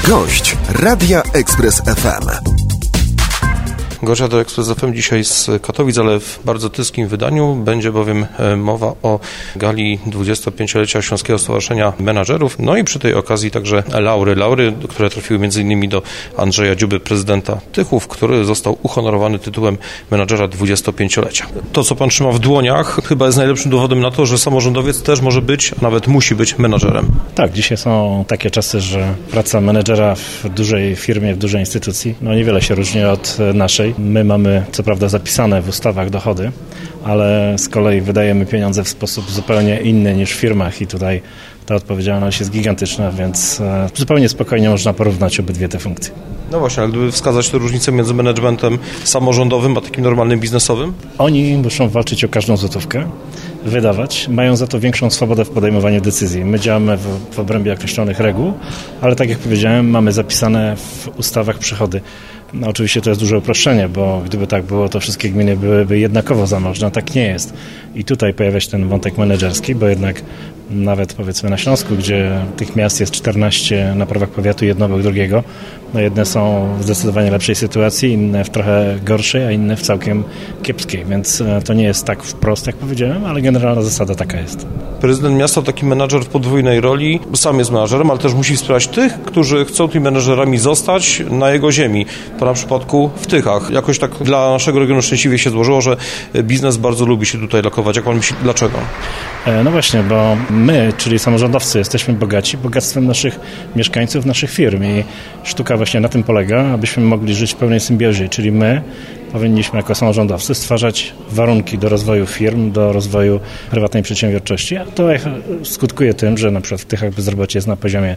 Gość Radia Express FM. Gość Radia Express FM dzisiaj z Katowic, ale w bardzo tylskim wydaniu. Będzie bowiem mowa o gali 25-lecia Śląskiego Stowarzyszenia Menadżerów. No i przy tej okazji także laury, które trafiły m.in. do Andrzeja Dziuby, prezydenta Tychów, który został uhonorowany tytułem menadżera 25-lecia. To, co pan trzyma w dłoniach, chyba jest najlepszym dowodem na to, że samorządowiec też może być, a nawet musi być menadżerem. Tak, dzisiaj są takie czasy, że praca menedżera w dużej firmie, w dużej instytucji, niewiele się różni od naszej. My mamy, co prawda, zapisane w ustawach dochody, ale z kolei wydajemy pieniądze w sposób zupełnie inny niż w firmach i tutaj ta odpowiedzialność jest gigantyczna, więc zupełnie spokojnie można porównać obydwie te funkcje. No właśnie, ale gdyby wskazać tę różnicę między managementem samorządowym a takim normalnym biznesowym? Oni muszą walczyć o każdą złotówkę, wydawać, mają za to większą swobodę w podejmowaniu decyzji. My działamy w obrębie określonych reguł, ale tak jak powiedziałem, mamy zapisane w ustawach przychody. Oczywiście to jest duże uproszczenie, bo gdyby tak było, to wszystkie gminy byłyby jednakowo zamożne, tak nie jest. I tutaj pojawia się ten wątek menedżerski, bo jednak nawet powiedzmy na Śląsku, gdzie tych miast jest 14 na prawach powiatu, jedno obok drugiego, jedne są w zdecydowanie lepszej sytuacji, inne w trochę gorszej, a inne w całkiem kiepskiej, więc to nie jest tak wprost, jak powiedziałem, ale generalna zasada taka jest. Prezydent miasta, taki menadżer w podwójnej roli, sam jest menadżerem, ale też musi wspierać tych, którzy chcą tymi menadżerami zostać na jego ziemi. To na przypadku w Tychach. Jakoś tak dla naszego regionu szczęśliwie się złożyło, że biznes bardzo lubi się tutaj lokować. Jak pan myśli, dlaczego? No właśnie, bo my, czyli samorządowcy, jesteśmy bogaci bogactwem naszych mieszkańców, naszych firm i sztuka właśnie na tym polega, abyśmy mogli żyć w pełnej symbiozie, czyli my powinniśmy jako samorządowcy stwarzać warunki do rozwoju firm, do rozwoju prywatnej przedsiębiorczości, a to skutkuje tym, że na przykład w Tychach bezrobocie jest na poziomie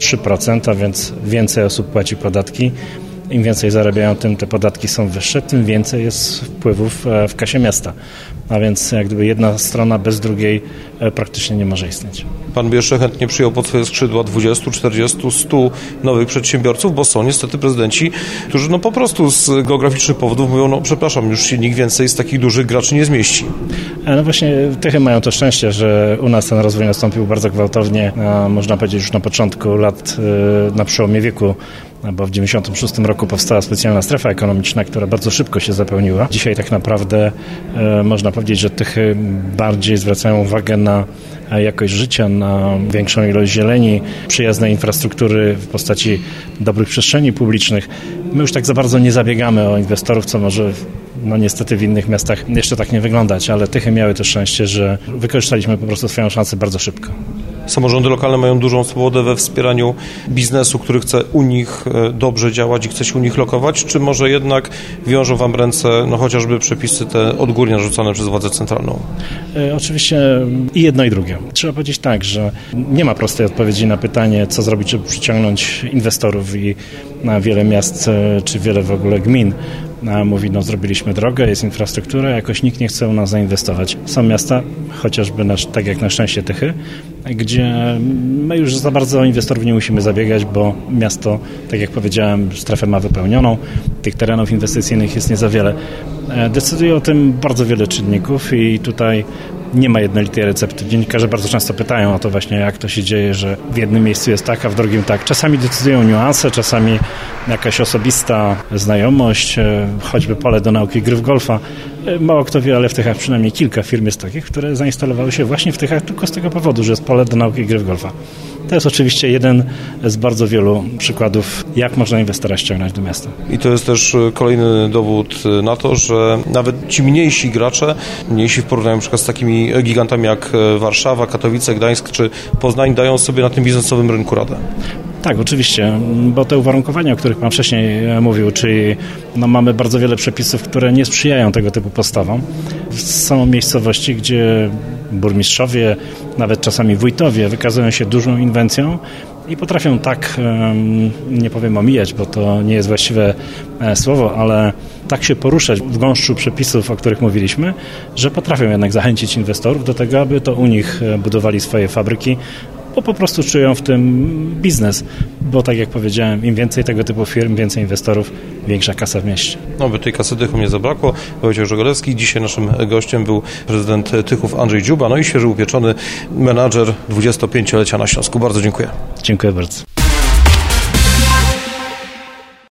3%, a więc więcej osób płaci podatki. Im więcej zarabiają, tym te podatki są wyższe, tym więcej jest wpływów w kasie miasta. A więc jak gdyby jedna strona bez drugiej praktycznie nie może istnieć. Pan by jeszcze chętnie przyjął pod swoje skrzydła 20, 40, 100 nowych przedsiębiorców, bo są niestety prezydenci, którzy po prostu z geograficznych powodów mówią, przepraszam, już się nikt więcej z takich dużych graczy nie zmieści. No właśnie Tychy mają to szczęście, że u nas ten rozwój nastąpił bardzo gwałtownie, można powiedzieć już na początku lat, na przełomie wieku, bo w 1996 roku powstała specjalna strefa ekonomiczna, która bardzo szybko się zapełniła. Dzisiaj tak naprawdę można powiedzieć, że Tychy bardziej zwracają uwagę na jakość życia, na większą ilość zieleni, przyjaznej infrastruktury w postaci dobrych przestrzeni publicznych. My już tak za bardzo nie zabiegamy o inwestorów, co może niestety w innych miastach jeszcze tak nie wyglądać, ale Tychy miały to szczęście, że wykorzystaliśmy po prostu swoją szansę bardzo szybko. Samorządy lokalne mają dużą swobodę we wspieraniu biznesu, który chce u nich dobrze działać i chce się u nich lokować, czy może jednak wiążą wam ręce chociażby przepisy te odgórnie narzucone przez władzę centralną? Oczywiście i jedno i drugie. Trzeba powiedzieć tak, że nie ma prostej odpowiedzi na pytanie, co zrobić, żeby przyciągnąć inwestorów i na wiele miast, czy wiele w ogóle gmin mówi, zrobiliśmy drogę, jest infrastruktura, jakoś nikt nie chce u nas zainwestować. Są miasta, chociażby tak jak na szczęście Tychy, gdzie my już za bardzo o inwestorów nie musimy zabiegać, bo miasto, tak jak powiedziałem, strefę ma wypełnioną, tych terenów inwestycyjnych jest nie za wiele. Decyduje o tym bardzo wiele czynników i tutaj nie ma jednolitej recepty. Dziennikarze bardzo często pytają o to właśnie, jak to się dzieje, że w jednym miejscu jest tak, a w drugim tak. Czasami decydują niuanse, czasami jakaś osobista znajomość, choćby pole do nauki gry w golfa. Mało kto wie, ale w Tychach przynajmniej kilka firm jest takich, które zainstalowały się właśnie w Tychach tylko z tego powodu, że jest pole do nauki gry w golfa. To jest oczywiście jeden z bardzo wielu przykładów, jak można inwestora ściągnąć do miasta. I to jest też kolejny dowód na to, że nawet ci mniejsi gracze, mniejsi w porównaniu np. z takimi gigantami jak Warszawa, Katowice, Gdańsk czy Poznań, dają sobie na tym biznesowym rynku radę. Tak, oczywiście, bo te uwarunkowania, o których Pan wcześniej mówił, czyli mamy bardzo wiele przepisów, które nie sprzyjają tego typu postawom. Są miejscowości, gdzie burmistrzowie, nawet czasami wójtowie wykazują się dużą inwencją i potrafią tak, nie powiem omijać, bo to nie jest właściwe słowo, ale tak się poruszać w gąszczu przepisów, o których mówiliśmy, że potrafią jednak zachęcić inwestorów do tego, aby to u nich budowali swoje fabryki, bo po prostu czują w tym biznes, bo tak jak powiedziałem, im więcej tego typu firm, więcej inwestorów, większa kasa w mieście. By tej kasy Tychom nie zabrakło. Wojciech Żegolewski. Dzisiaj naszym gościem był prezydent Tychów Andrzej Dziuba, i świeżo upieczony menadżer 25-lecia na Śląsku. Bardzo dziękuję. Dziękuję bardzo.